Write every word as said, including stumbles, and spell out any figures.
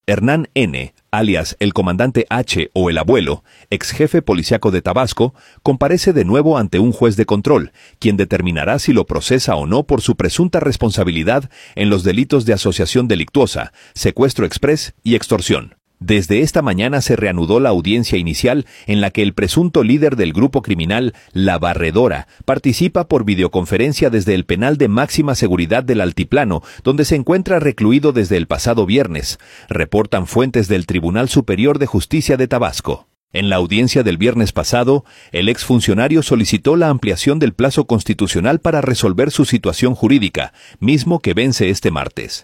Hernán N., alias el comandante H. o el abuelo, ex jefe policiaco de Tabasco, comparece de nuevo ante un juez de control, quien determinará si lo procesa o no por su presunta responsabilidad en los delitos de asociación delictuosa, secuestro exprés y extorsión. Desde esta mañana se reanudó la audiencia inicial en la que el presunto líder del grupo criminal, La Barredora, participa por videoconferencia desde el penal de máxima seguridad del Altiplano, donde se encuentra recluido desde el pasado viernes, reportan fuentes del Tribunal Superior de Justicia de Tabasco. En la audiencia del viernes pasado, el exfuncionario solicitó la ampliación del plazo constitucional para resolver su situación jurídica, mismo que vence este martes.